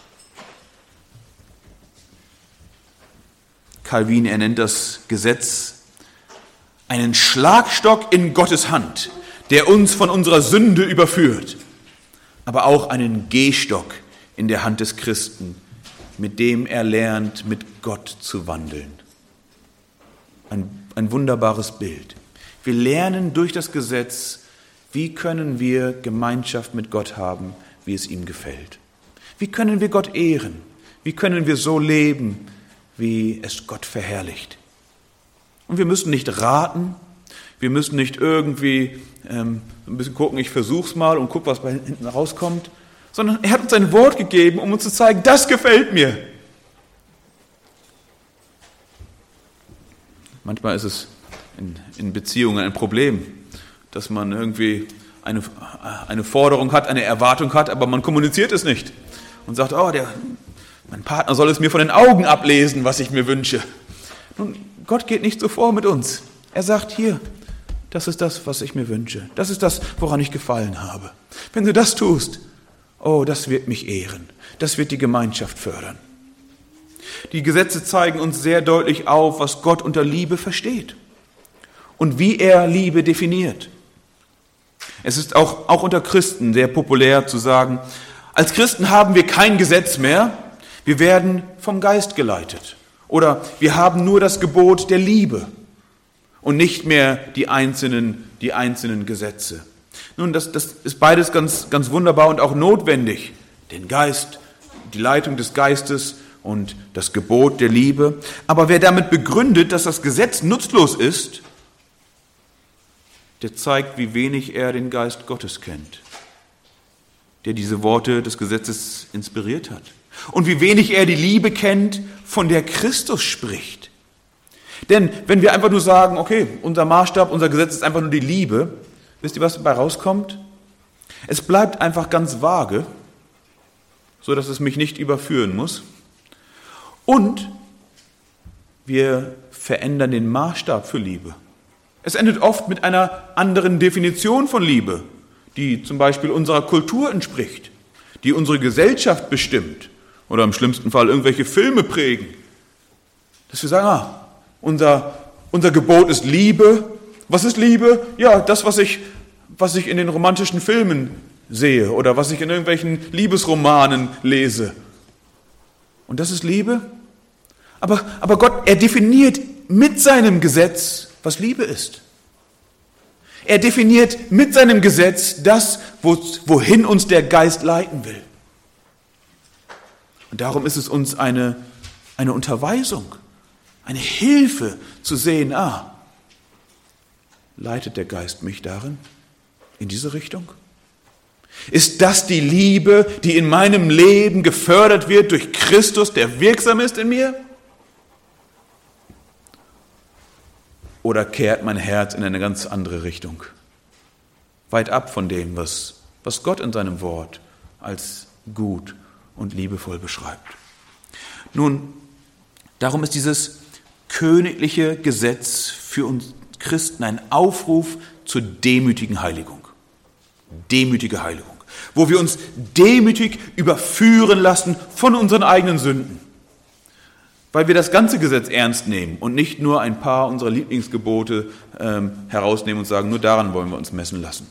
Calvin, er nennt das Gesetz einen Schlagstock in Gottes Hand, der uns von unserer Sünde überführt, aber auch einen Gehstock in der Hand des Christen, mit dem er lernt, mit Gott zu wandeln. Ein, ein wunderbares Bild. Wir lernen durch das Gesetz, wie können wir Gemeinschaft mit Gott haben, wie es ihm gefällt. Wie können wir Gott ehren? Wie können wir so leben, wie es Gott verherrlicht? Und wir müssen nicht raten, wir müssen nicht irgendwie ähm, ein bisschen gucken, ich versuch's mal und guck, was bei hinten rauskommt, sondern er hat uns ein Wort gegeben, um uns zu zeigen, das gefällt mir. Manchmal ist es in, in Beziehungen ein Problem, dass man irgendwie eine, eine Forderung hat, eine Erwartung hat, aber man kommuniziert es nicht und sagt, oh, der, mein Partner soll es mir von den Augen ablesen, was ich mir wünsche. Nun, Gott geht nicht so vor mit uns. Er sagt, hier, das ist das, was ich mir wünsche. Das ist das, woran ich gefallen habe. Wenn du das tust, oh, das wird mich ehren. Das wird die Gemeinschaft fördern. Die Gesetze zeigen uns sehr deutlich auf, was Gott unter Liebe versteht und wie er Liebe definiert. Es ist auch, auch unter Christen sehr populär zu sagen, als Christen haben wir kein Gesetz mehr, wir werden vom Geist geleitet. Oder wir haben nur das Gebot der Liebe und nicht mehr die einzelnen, die einzelnen Gesetze. Nun, das, das ist beides ganz, ganz wunderbar und auch notwendig. Den Geist, die Leitung des Geistes und das Gebot der Liebe. Aber wer damit begründet, dass das Gesetz nutzlos ist, der zeigt, wie wenig er den Geist Gottes kennt, der diese Worte des Gesetzes inspiriert hat. Und wie wenig er die Liebe kennt, von der Christus spricht. Denn wenn wir einfach nur sagen, okay, unser Maßstab, unser Gesetz ist einfach nur die Liebe, wisst ihr, was dabei rauskommt? Es bleibt einfach ganz vage, so dass es mich nicht überführen muss. Und wir verändern den Maßstab für Liebe. Es endet oft mit einer anderen Definition von Liebe, die zum Beispiel unserer Kultur entspricht, die unsere Gesellschaft bestimmt oder im schlimmsten Fall irgendwelche Filme prägen. Dass wir sagen, ah, unser, unser Gebot ist Liebe. Was ist Liebe? Ja, das, was ich, was ich in den romantischen Filmen sehe oder was ich in irgendwelchen Liebesromanen lese. Und das ist Liebe? Aber, aber Gott, er definiert mit seinem Gesetz, was Liebe ist. Er definiert mit seinem Gesetz das, wohin uns der Geist leiten will. Und darum ist es uns eine, eine Unterweisung, eine Hilfe zu sehen, ah, leitet der Geist mich darin, in diese Richtung? Ist das die Liebe, die in meinem Leben gefördert wird durch Christus, der wirksam ist in mir? Oder kehrt mein Herz in eine ganz andere Richtung? Weit ab von dem, was, was Gott in seinem Wort als gut und liebevoll beschreibt. Nun, darum ist dieses königliche Gesetz für uns Christen ein Aufruf zur demütigen Heiligung. Demütige Heiligung, wo wir uns demütig überführen lassen von unseren eigenen Sünden. Weil wir das ganze Gesetz ernst nehmen und nicht nur ein paar unserer Lieblingsgebote ähm, herausnehmen und sagen, nur daran wollen wir uns messen lassen.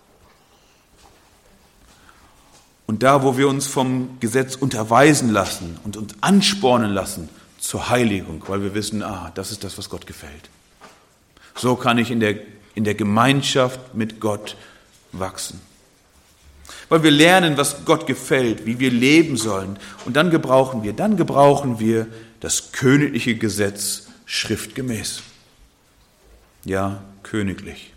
Und da, wo wir uns vom Gesetz unterweisen lassen und uns anspornen lassen zur Heiligung, weil wir wissen, ah, das ist das, was Gott gefällt. So kann ich in der, in der Gemeinschaft mit Gott wachsen. Weil wir lernen, was Gott gefällt, wie wir leben sollen. Und dann gebrauchen wir, dann gebrauchen wir das königliche Gesetz schriftgemäß. Ja, königlich.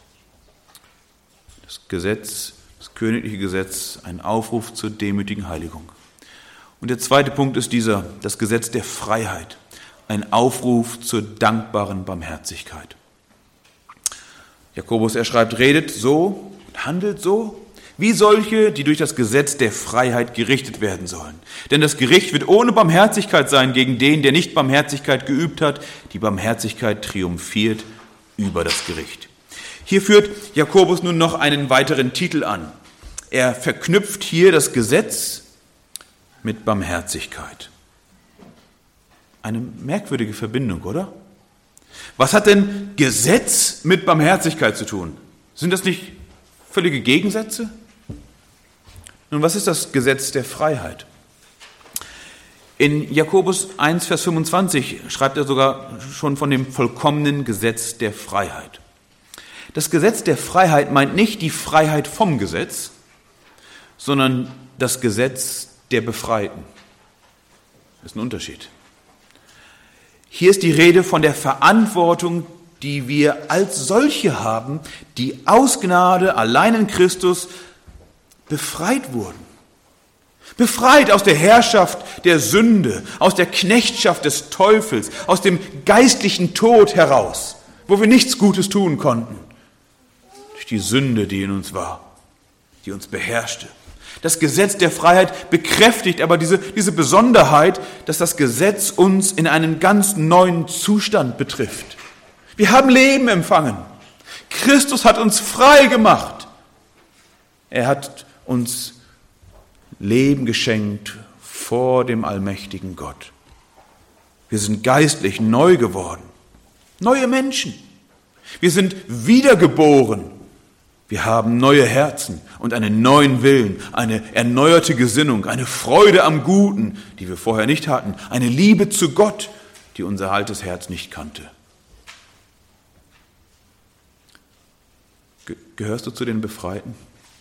Das Gesetz, das königliche Gesetz, ein Aufruf zur demütigen Heiligung. Und der zweite Punkt ist dieser, das Gesetz der Freiheit. Ein Aufruf zur dankbaren Barmherzigkeit. Jakobus, er schreibt, redet so, handelt so, wie solche, die durch das Gesetz der Freiheit gerichtet werden sollen. Denn das Gericht wird ohne Barmherzigkeit sein gegen den, der nicht Barmherzigkeit geübt hat. Die Barmherzigkeit triumphiert über das Gericht. Hier führt Jakobus nun noch einen weiteren Titel an. Er verknüpft hier das Gesetz mit Barmherzigkeit. Eine merkwürdige Verbindung, oder? Was hat denn Gesetz mit Barmherzigkeit zu tun? Sind das nicht völlige Gegensätze? Nun, was ist das Gesetz der Freiheit? In Jakobus eins, Vers fünfundzwanzig schreibt er sogar schon von dem vollkommenen Gesetz der Freiheit. Das Gesetz der Freiheit meint nicht die Freiheit vom Gesetz, sondern das Gesetz der Befreiten. Das ist ein Unterschied. Hier ist die Rede von der Verantwortung, die wir als solche haben, die aus Gnade allein in Christus befreit wurden. Befreit aus der Herrschaft der Sünde, aus der Knechtschaft des Teufels, aus dem geistlichen Tod heraus, wo wir nichts Gutes tun konnten. Durch die Sünde, die in uns war, die uns beherrschte. Das Gesetz der Freiheit bekräftigt aber diese, diese Besonderheit, dass das Gesetz uns in einen ganz neuen Zustand betrifft. Wir haben Leben empfangen. Christus hat uns frei gemacht. Er hat uns Leben geschenkt vor dem allmächtigen Gott. Wir sind geistlich neu geworden. Neue Menschen. Wir sind wiedergeboren. Wir haben neue Herzen und einen neuen Willen, eine erneuerte Gesinnung, eine Freude am Guten, die wir vorher nicht hatten, eine Liebe zu Gott, die unser altes Herz nicht kannte. Ge- gehörst du zu den Befreiten?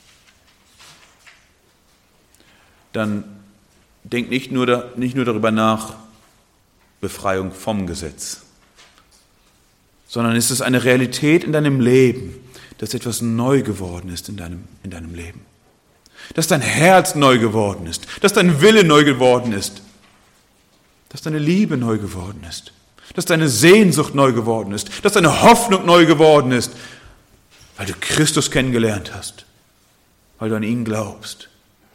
Dann denk nicht nur, da, nicht nur darüber nach, Befreiung vom Gesetz, sondern ist es eine Realität in deinem Leben, dass etwas neu geworden ist in deinem, in deinem Leben. Dass dein Herz neu geworden ist, dass dein Wille neu geworden ist, dass deine Liebe neu geworden ist, dass deine Sehnsucht neu geworden ist, dass deine Hoffnung neu geworden ist, weil du Christus kennengelernt hast, weil du an ihn glaubst.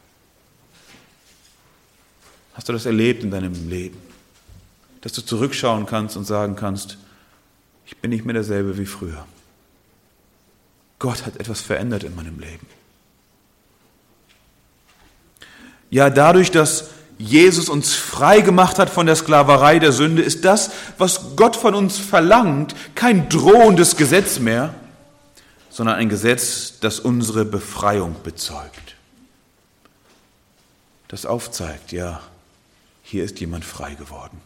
Hast du das erlebt in deinem Leben? Dass du zurückschauen kannst und sagen kannst, ich bin nicht mehr derselbe wie früher. Gott hat etwas verändert in meinem Leben. Ja, dadurch, dass Jesus uns frei gemacht hat von der Sklaverei der Sünde, ist das, was Gott von uns verlangt, kein drohendes Gesetz mehr, sondern ein Gesetz, das unsere Befreiung bezeugt. Das aufzeigt, ja, hier ist jemand frei geworden.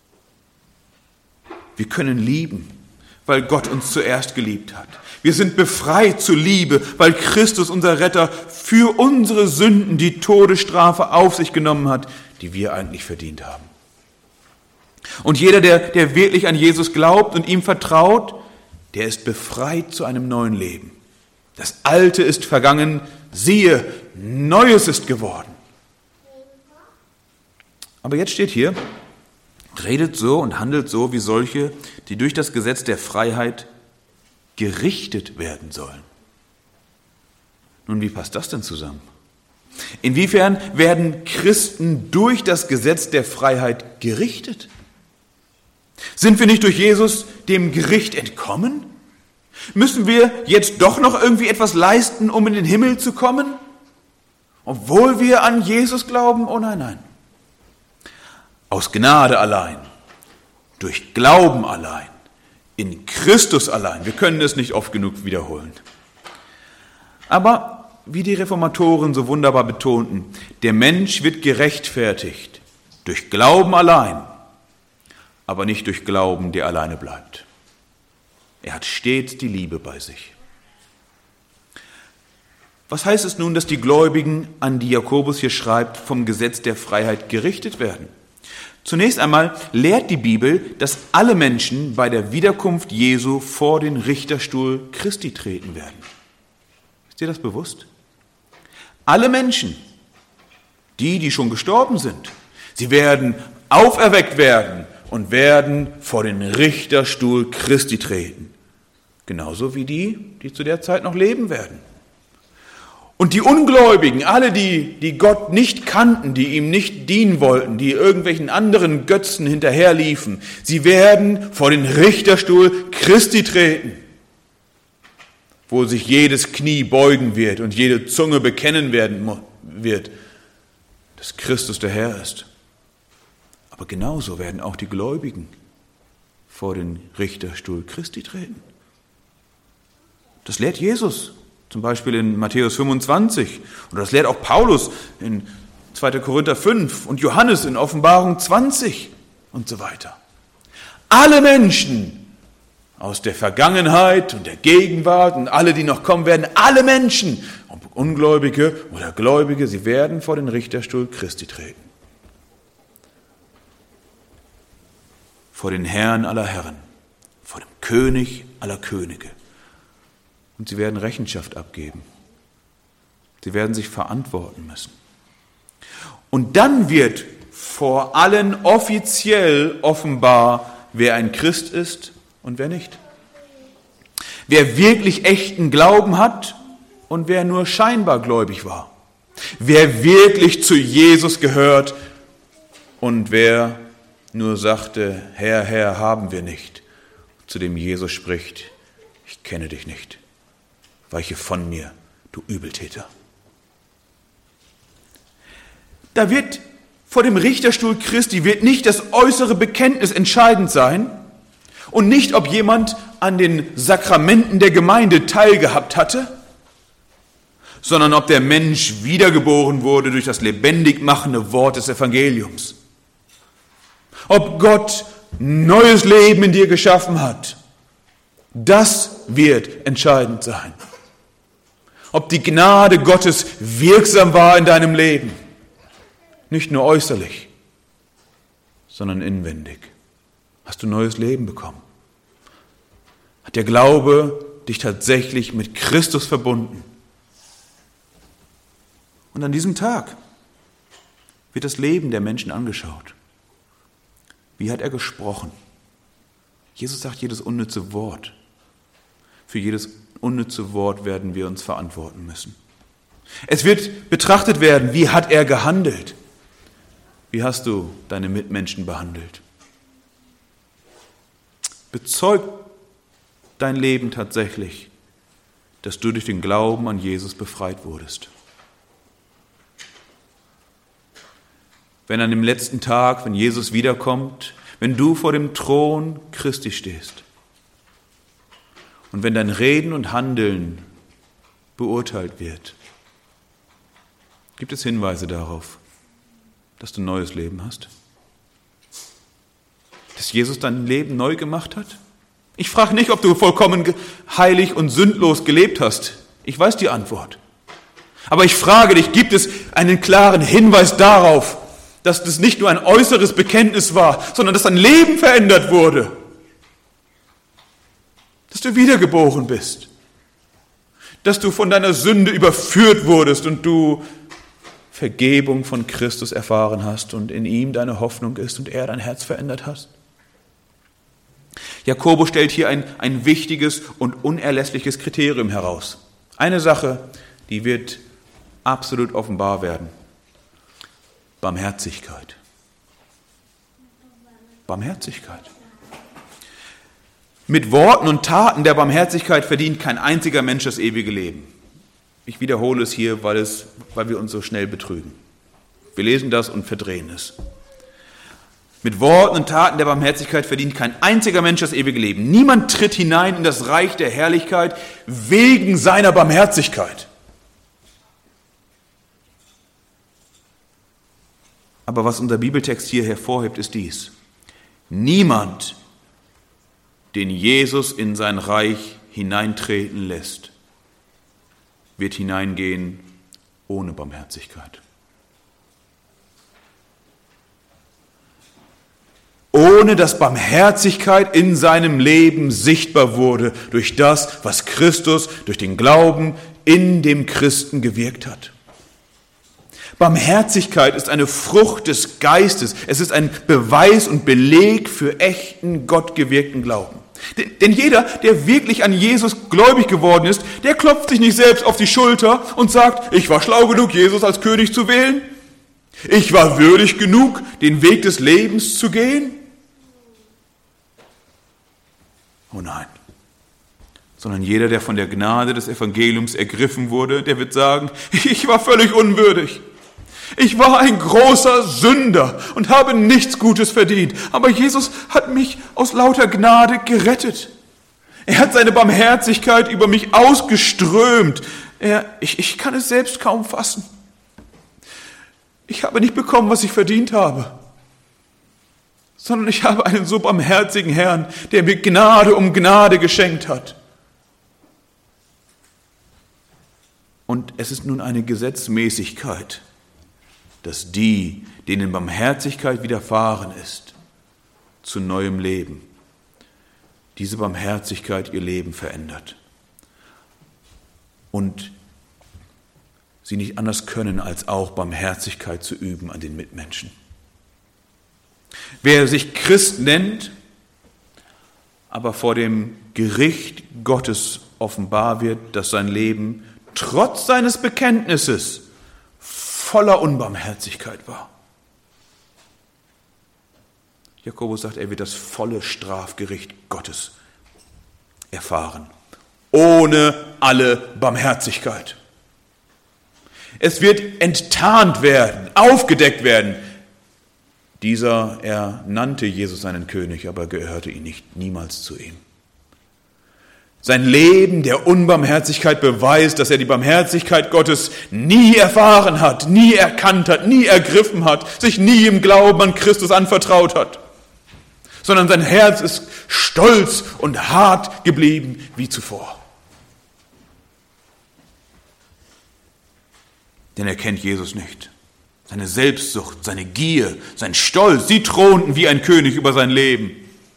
Wir können lieben, weil Gott uns zuerst geliebt hat. Wir sind befreit zur Liebe, weil Christus, unser Retter, für unsere Sünden die Todesstrafe auf sich genommen hat, die wir eigentlich verdient haben. Und jeder, der, der wirklich an Jesus glaubt und ihm vertraut, der ist befreit zu einem neuen Leben. Das Alte ist vergangen, siehe, Neues ist geworden. Aber jetzt steht hier, redet so und handelt so wie solche, die durch das Gesetz der Freiheit gerichtet werden sollen. Nun, wie passt das denn zusammen? Inwiefern werden Christen durch das Gesetz der Freiheit gerichtet? Sind wir nicht durch Jesus dem Gericht entkommen? Müssen wir jetzt doch noch irgendwie etwas leisten, um in den Himmel zu kommen? Obwohl wir an Jesus glauben? Oh nein, nein. Aus Gnade allein, durch Glauben allein, in Christus allein. Wir können es nicht oft genug wiederholen. Aber wie die Reformatoren so wunderbar betonten, der Mensch wird gerechtfertigt durch Glauben allein, aber nicht durch Glauben, der alleine bleibt. Er hat stets die Liebe bei sich. Was heißt es nun, dass die Gläubigen, an die Jakobus hier schreibt, vom Gesetz der Freiheit gerichtet werden? Zunächst einmal lehrt die Bibel, dass alle Menschen bei der Wiederkunft Jesu vor den Richterstuhl Christi treten werden. Ist dir das bewusst? Alle Menschen, die, die schon gestorben sind, sie werden auferweckt werden und werden vor den Richterstuhl Christi treten. Genauso wie die, die zu der Zeit noch leben werden. Und die Ungläubigen, alle die, die Gott nicht kannten, die ihm nicht dienen wollten, die irgendwelchen anderen Götzen hinterherliefen, sie werden vor den Richterstuhl Christi treten, wo sich jedes Knie beugen wird und jede Zunge bekennen werden wird, dass Christus der Herr ist. Aber genauso werden auch die Gläubigen vor den Richterstuhl Christi treten. Das lehrt Jesus. Zum Beispiel in Matthäus fünfundzwanzig. Oder das lehrt auch Paulus in zweiter Korinther fünf und Johannes in Offenbarung zwanzig und so weiter. Alle Menschen aus der Vergangenheit und der Gegenwart und alle, die noch kommen werden, alle Menschen, ob Ungläubige oder Gläubige, sie werden vor den Richterstuhl Christi treten. vor den Herrn aller Herren, vor dem König aller Könige. Und sie werden Rechenschaft abgeben. Sie werden sich verantworten müssen. Und dann wird vor allen offiziell offenbar, wer ein Christ ist und wer nicht. Wer wirklich echten Glauben hat und wer nur scheinbar gläubig war. Wer wirklich zu Jesus gehört und wer nur sagte, Herr, Herr, haben wir nicht, zu dem Jesus spricht, ich kenne dich nicht, weiche von mir, du Übeltäter. Da wird vor dem Richterstuhl Christi wird nicht das äußere Bekenntnis entscheidend sein und nicht, ob jemand an den Sakramenten der Gemeinde teilgehabt hatte, sondern ob der Mensch wiedergeboren wurde durch das lebendig machende Wort des Evangeliums. Ob Gott neues Leben in dir geschaffen hat, das wird entscheidend sein. Ob die Gnade Gottes wirksam war in deinem Leben, nicht nur äußerlich, sondern inwendig. Hast du neues Leben bekommen? Hat der Glaube dich tatsächlich mit Christus verbunden? Und an diesem Tag wird das Leben der Menschen angeschaut. Wie hat er gesprochen? Jesus sagt jedes unnütze Wort. Für jedes unnütze Wort werden wir uns verantworten müssen. Es wird betrachtet werden, wie hat er gehandelt? Wie hast du deine Mitmenschen behandelt? Bezeugt dein Leben tatsächlich, dass du durch den Glauben an Jesus befreit wurdest? Wenn an dem letzten Tag, wenn Jesus wiederkommt, wenn du vor dem Thron Christi stehst und wenn dein Reden und Handeln beurteilt wird, gibt es Hinweise darauf, dass du ein neues Leben hast? Dass Jesus dein Leben neu gemacht hat? Ich frage nicht, ob du vollkommen heilig und sündlos gelebt hast. Ich weiß die Antwort. Aber ich frage dich, gibt es einen klaren Hinweis darauf, dass das nicht nur ein äußeres Bekenntnis war, sondern dass dein Leben verändert wurde? Dass du wiedergeboren bist. Dass du von deiner Sünde überführt wurdest und du Vergebung von Christus erfahren hast und in ihm deine Hoffnung ist und er dein Herz verändert hast. Jakobus stellt hier ein, ein wichtiges und unerlässliches Kriterium heraus. Eine Sache, die wird absolut offenbar werden. Barmherzigkeit. Barmherzigkeit. Mit Worten und Taten der Barmherzigkeit verdient kein einziger Mensch das ewige Leben. Ich wiederhole es hier, weil, es, weil wir uns so schnell betrügen. Wir lesen das und verdrehen es. Mit Worten und Taten der Barmherzigkeit verdient kein einziger Mensch das ewige Leben. Niemand tritt hinein in das Reich der Herrlichkeit wegen seiner Barmherzigkeit. Aber was unser Bibeltext hier hervorhebt, ist dies. Niemand, den Jesus in sein Reich hineintreten lässt, wird hineingehen ohne Barmherzigkeit. Ohne dass Barmherzigkeit in seinem Leben sichtbar wurde durch das, was Christus durch den Glauben in dem Christen gewirkt hat. Barmherzigkeit ist eine Frucht des Geistes. Es ist ein Beweis und Beleg für echten, gottgewirkten Glauben. Denn jeder, der wirklich an Jesus gläubig geworden ist, der klopft sich nicht selbst auf die Schulter und sagt, ich war schlau genug, Jesus als König zu wählen. Ich war würdig genug, den Weg des Lebens zu gehen. Oh nein. Sondern jeder, der von der Gnade des Evangeliums ergriffen wurde, der wird sagen, ich war völlig unwürdig. Ich war ein großer Sünder und habe nichts Gutes verdient. Aber Jesus hat mich aus lauter Gnade gerettet. Er hat seine Barmherzigkeit über mich ausgeströmt. Er, ich, ich kann es selbst kaum fassen. Ich habe nicht bekommen, was ich verdient habe, sondern ich habe einen so barmherzigen Herrn, der mir Gnade um Gnade geschenkt hat. Und es ist nun eine Gesetzmäßigkeit, dass die, denen Barmherzigkeit widerfahren ist, zu neuem Leben. Diese Barmherzigkeit ihr Leben verändert. Und sie nicht anders können, als auch Barmherzigkeit zu üben an den Mitmenschen. Wer sich Christ nennt, aber vor dem Gericht Gottes offenbar wird, dass sein Leben trotz seines Bekenntnisses voller Unbarmherzigkeit war. Jakobus sagt, er wird das volle Strafgericht Gottes erfahren, ohne alle Barmherzigkeit. Es wird enttarnt werden, aufgedeckt werden. Dieser, er nannte Jesus seinen König, aber gehörte ihn nicht, niemals zu ihm. Sein Leben der Unbarmherzigkeit beweist, dass er die Barmherzigkeit Gottes nie erfahren hat, nie erkannt hat, nie ergriffen hat, sich nie im Glauben an Christus anvertraut hat, sondern sein Herz ist stolz und hart geblieben wie zuvor. Denn er kennt Jesus nicht. Seine Selbstsucht, seine Gier, sein Stolz, sie thronten wie ein König über sein Leben.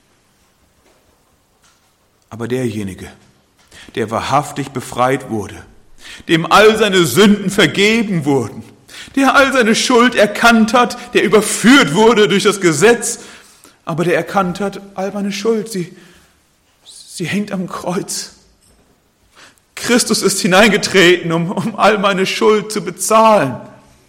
Aber derjenige, der wahrhaftig befreit wurde, dem all seine Sünden vergeben wurden, der all seine Schuld erkannt hat, der überführt wurde durch das Gesetz, aber der erkannt hat, all meine Schuld, sie, sie hängt am Kreuz. Christus ist hineingetreten, um, um all meine Schuld zu bezahlen.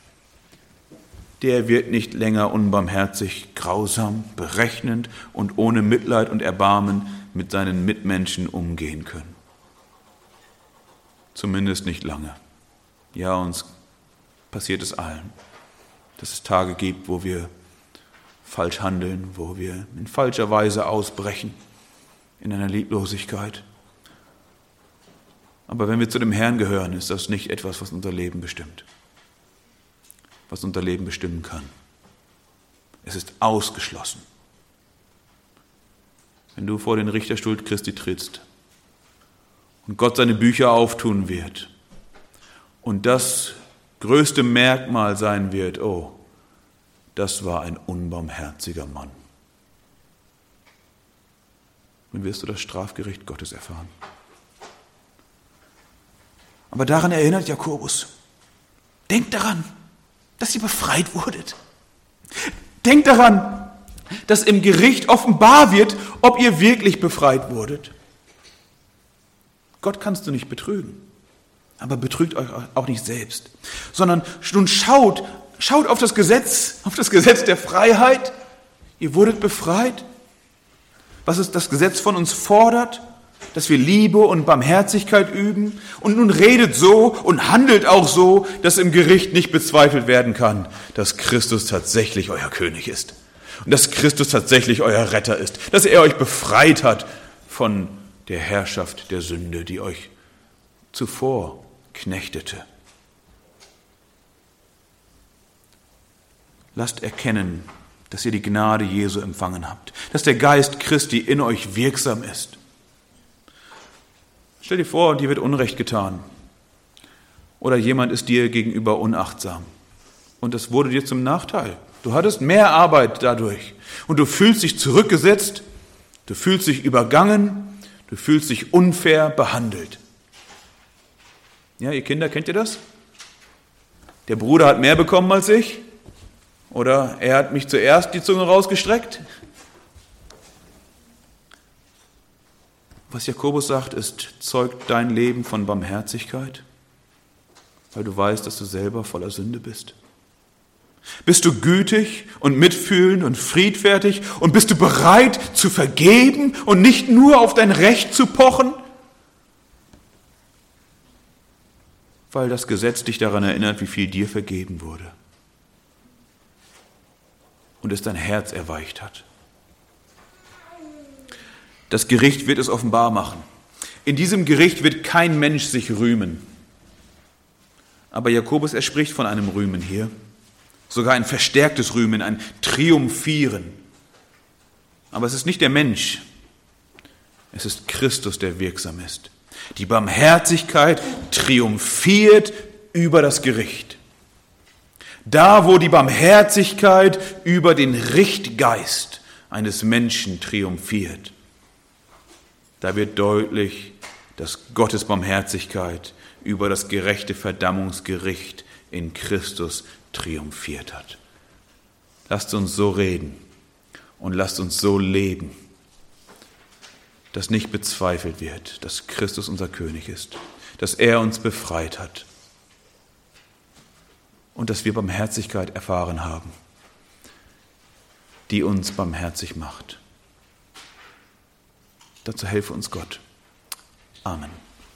Der wird nicht länger unbarmherzig, grausam, berechnend und ohne Mitleid und Erbarmen mit seinen Mitmenschen umgehen können. Zumindest nicht lange. Ja, uns passiert es allen, dass es Tage gibt, wo wir falsch handeln, wo wir in falscher Weise ausbrechen, in einer Lieblosigkeit. Aber wenn wir zu dem Herrn gehören, ist das nicht etwas, was unser Leben bestimmt, was unser Leben bestimmen kann. Es ist ausgeschlossen. Wenn du vor den Richterstuhl Christi trittst und Gott seine Bücher auftun wird und das größte Merkmal sein wird, oh, das war ein unbarmherziger Mann, dann wirst du das Strafgericht Gottes erfahren. Aber daran erinnert Jakobus. Denkt daran, dass ihr befreit wurdet. Denkt daran, dass im Gericht offenbar wird, ob ihr wirklich befreit wurdet. Gott kannst du nicht betrügen, aber betrügt euch auch nicht selbst, sondern nun schaut, schaut auf das Gesetz, auf das Gesetz der Freiheit. Ihr wurdet befreit. Was ist das Gesetz von uns fordert? Dass wir Liebe und Barmherzigkeit üben. Und nun redet so und handelt auch so, dass im Gericht nicht bezweifelt werden kann, dass Christus tatsächlich euer König ist. Und dass Christus tatsächlich euer Retter ist. Dass er euch befreit hat von der Herrschaft der Sünde, die euch zuvor knechtete. Lasst erkennen, dass ihr die Gnade Jesu empfangen habt. Dass der Geist Christi in euch wirksam ist. Stell dir vor, dir wird Unrecht getan oder jemand ist dir gegenüber unachtsam und das wurde dir zum Nachteil. Du hattest mehr Arbeit dadurch und du fühlst dich zurückgesetzt, du fühlst dich übergangen, du fühlst dich unfair behandelt. Ja, ihr Kinder, kennt ihr das? Der Bruder hat mehr bekommen als ich oder er hat mich zuerst die Zunge rausgestreckt. Was Jakobus sagt, ist, zeugt dein Leben von Barmherzigkeit, weil du weißt, dass du selber voller Sünde bist. Bist du gütig und mitfühlend und friedfertig und bist du bereit zu vergeben und nicht nur auf dein Recht zu pochen? Weil das Gesetz dich daran erinnert, wie viel dir vergeben wurde und es dein Herz erweicht hat. Das Gericht wird es offenbar machen. In diesem Gericht wird kein Mensch sich rühmen. Aber Jakobus, er spricht von einem Rühmen hier. Sogar ein verstärktes Rühmen, ein Triumphieren. Aber es ist nicht der Mensch. Es ist Christus, der wirksam ist. Die Barmherzigkeit triumphiert über das Gericht. Da, wo die Barmherzigkeit über den Richtgeist eines Menschen triumphiert. Da wird deutlich, dass Gottes Barmherzigkeit über das gerechte Verdammungsgericht in Christus triumphiert hat. Lasst uns so reden und lasst uns so leben, dass nicht bezweifelt wird, dass Christus unser König ist, dass er uns befreit hat und dass wir Barmherzigkeit erfahren haben, die uns barmherzig macht. Dazu helfe uns Gott. Amen.